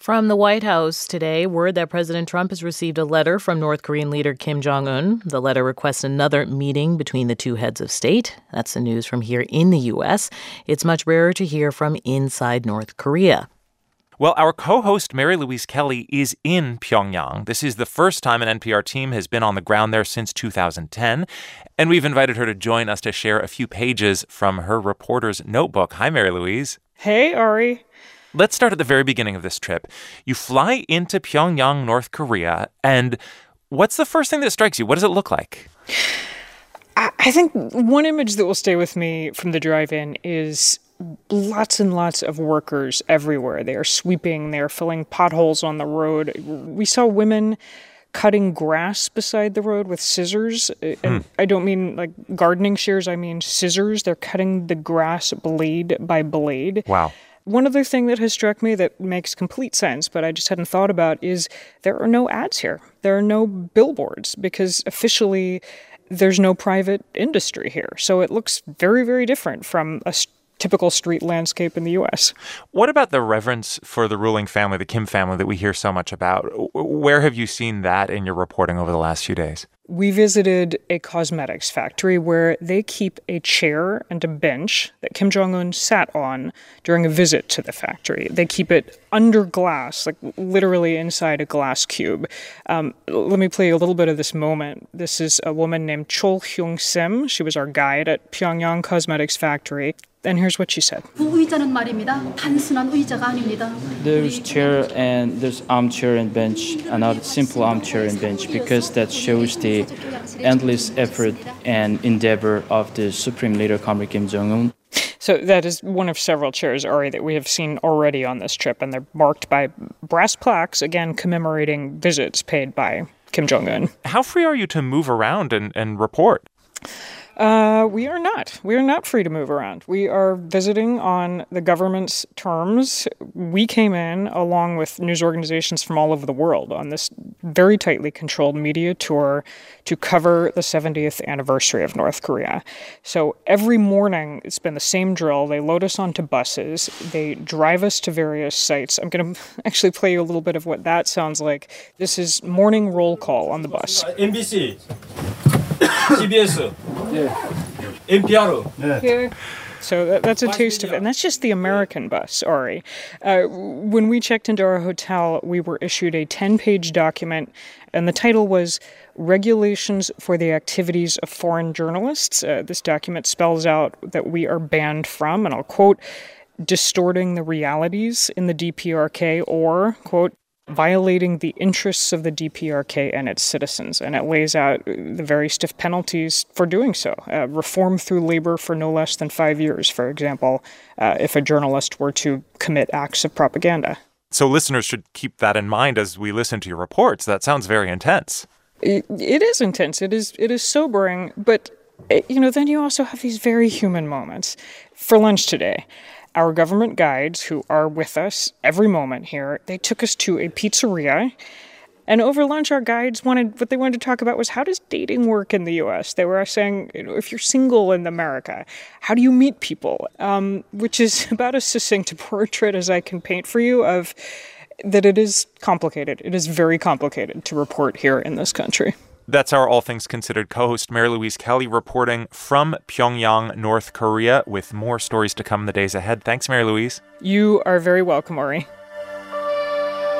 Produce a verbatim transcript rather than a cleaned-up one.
From the White House today, word that President Trump has received a letter from North Korean leader Kim Jong-un. The letter requests another meeting between the two heads of state. That's the news from here in the U S. It's much rarer to hear from inside North Korea. Well, our co-host Mary Louise Kelly is in Pyongyang. This is the first time an N P R team has been on the ground there since two thousand ten, and we've invited her to join us to share a few pages from her reporter's notebook. Hi, Mary Louise. Hey, Ari. Let's start at the very beginning of this trip. You fly into Pyongyang, North Korea, and what's the first thing that strikes you? What does it look like? I think one image that will stay with me from the drive-in is lots and lots of workers everywhere. They are sweeping, they are filling potholes on the road. We saw women cutting grass beside the road with scissors. And hmm. I don't mean like gardening shears, I mean scissors. They're cutting the grass blade by blade. Wow. One other thing that has struck me that makes complete sense, but I just hadn't thought about, is there are no ads here. There are no billboards because officially there's no private industry here. So it looks very, very different from a st- typical street landscape in the U S. What about the reverence for the ruling family, the Kim family, that we hear so much about? Where have you seen that in your reporting over the last few days? We visited a cosmetics factory where they keep a chair and a bench that Kim Jong-un sat on during a visit to the factory. They keep it under glass, like literally inside a glass cube. Um, let me play a little bit of this moment. This is a woman named Chol Hyung-sim. She was our guide at Pyongyang Cosmetics Factory. And here's what she said. There's chair and there's armchair and bench, and not simple armchair and bench, because that shows the endless effort and endeavor of the Supreme Leader Comrade Kim Jong-un. So that is one of several chairs, Ari, that we have seen already on this trip, and they're marked by brass plaques, again commemorating visits paid by Kim Jong-un. How free are you to move around and, and report? Uh, we are not. We are not free to move around. We are visiting on the government's terms. We came in, along with news organizations from all over the world, on this very tightly controlled media tour to cover the seventieth anniversary of North Korea. So every morning, it's been the same drill. They load us onto buses. They drive us to various sites. I'm going to actually play you a little bit of what that sounds like. This is morning roll call on the bus. M B C. C B S, N P R. Yeah. So that, that's a taste of it. And that's just the American bus, Ari. Uh, when we checked into our hotel, we were issued a ten-page document, and the title was Regulations for the Activities of Foreign Journalists. Uh, this document spells out that we are banned from, and I'll quote, distorting the realities in the D P R K or, quote, violating the interests of the D P R K and its citizens. And it lays out the very stiff penalties for doing so. Uh, reform through labor for no less than five years, for example, uh, if a journalist were to commit acts of propaganda. So listeners should keep that in mind as we listen to your reports. That sounds very intense. It, it is intense. It is, it is sobering. But, you know, then you also have these very human moments. For lunch today, our government guides, who are with us every moment here, they took us to a pizzeria. And over lunch, our guides wanted, what they wanted to talk about was, how does dating work in the U S? They were saying, you know, if you're single in America, how do you meet people? Um, which is about as succinct a portrait as I can paint for you of that it is complicated. It is very complicated to report here in this country. That's our All Things Considered co-host, Mary Louise Kelly, reporting from Pyongyang, North Korea, with more stories to come in the days ahead. Thanks, Mary Louise. You are very welcome, Ori.